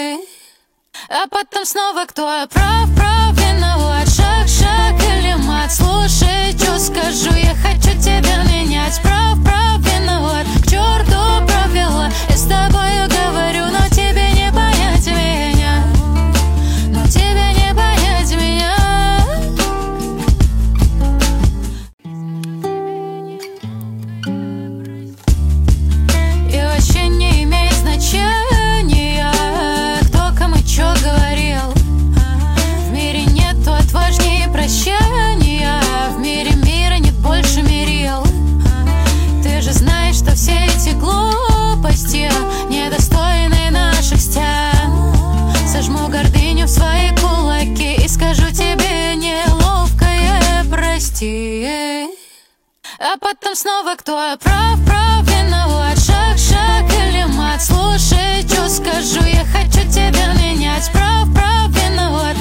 А потом снова кто прав, виноват. Шаг или мат. Слушай, что скажу, я хочу тебя менять. Прав, виноват. К черту провела. Я с тобою говорю, но тебе не понять меня. Но тебе не понять меня. И вообще не имеет значения, кто кому чё говорил. В мире нету отважнее прощания. В мире мира нет больше мерил. Ты же знаешь, что все эти глупости недостойны наших стен. Сожму гордыню в свои кулаки и скажу тебе неловкое прости. А потом снова кто прав, виноват. Шаг или мат. Слушай, что скажу, я хочу тебя менять. Прав, виноват.